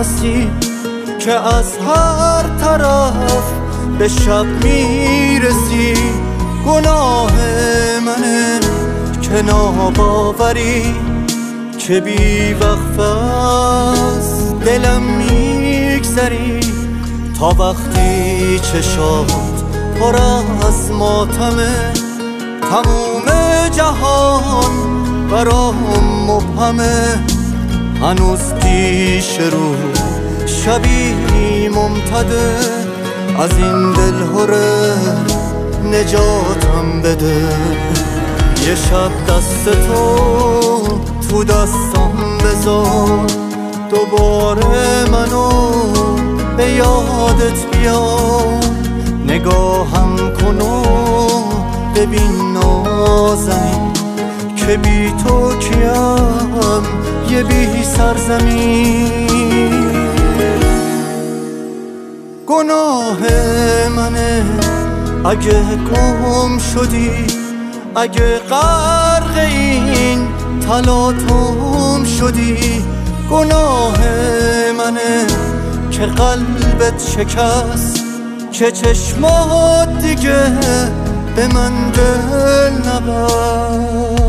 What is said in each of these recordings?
هستی که از هر طرف به شب میرسی. گناه منه که ناباوری که بی وقف از دلم میگذری. تا وقتی چشات پر از ماتمه تموم جهان برام مبهمه. هنوز پیش رو شبی ممتده، از این دلهره نجاتم بده. یه شب دست تو دستم بذار، دوباره منو به یادت بیار. نگاهم کن و ببین نازنین که بی تو کیم یه بی سرزمین. گناه منه اگه گم شدی، اگه غرق این تلاطم شدی. گناه منه که قلبت شکست، که چشمات دیگه به من دل نبست.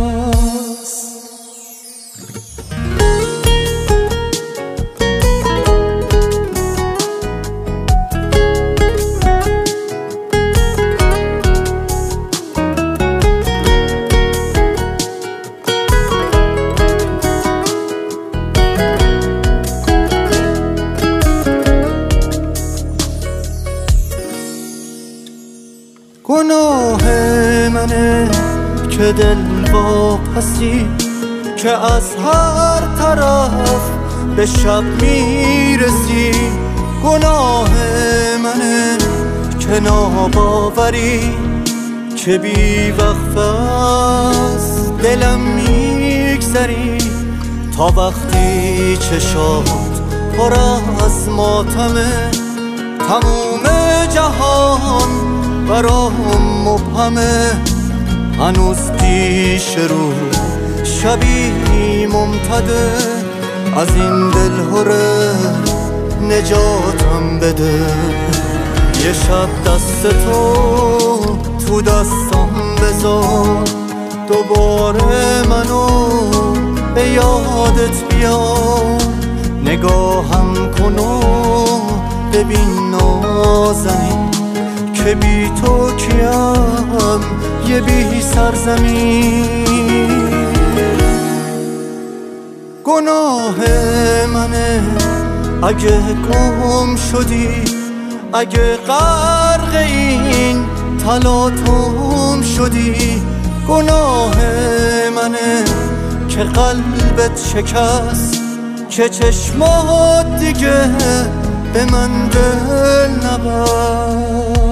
گناه منه که دل واپسی که از هر طرف به شب میرسی. گناه منه که ناباوری که بی وقف از دلم میگذری. تا وقتی چشات پر از ماتمه تموم جهان برام مبهمه. هنوز پیش رو شبی ممتده، از این دلهره نجاتم بده. یه شب دست تو دستم بذار، دوباره منو به یادت بیار. نگاهم کن و ببین نازنین که بی تو کیم یه بی سرزمین. گناه منه اگه گم شدی، اگه غرق این تلاطم شدی. گناه منه که قلبت شکست، که چشمات دیگه به من دل نبست.